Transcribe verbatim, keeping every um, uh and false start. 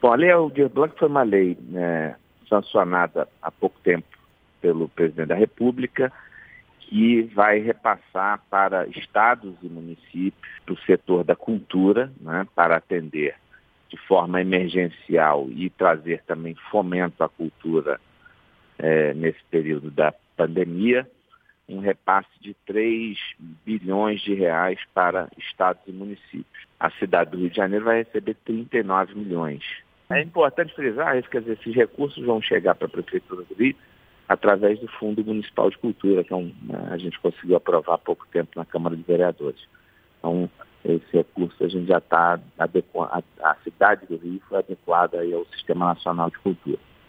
Bom, a Lei Aldir Blanc foi uma lei né, sancionada há pouco tempo pelo presidente da República, que vai repassar para estados e municípios, para o setor da cultura, né, para atender de forma emergencial e trazer também fomento à cultura é, nesse período da pandemia, um repasse de três bilhões de reais para estados e municípios. A cidade do Rio de Janeiro vai receber trinta e nove milhões. É importante frisar isso, quer dizer, esses recursos vão chegar para a Prefeitura do Rio através do Fundo Municipal de Cultura, que é um, a gente conseguiu aprovar há pouco tempo na Câmara de Vereadores. Então, esse recurso a gente já está adequado, a cidade do Rio foi adequada aí ao Sistema Nacional de Cultura.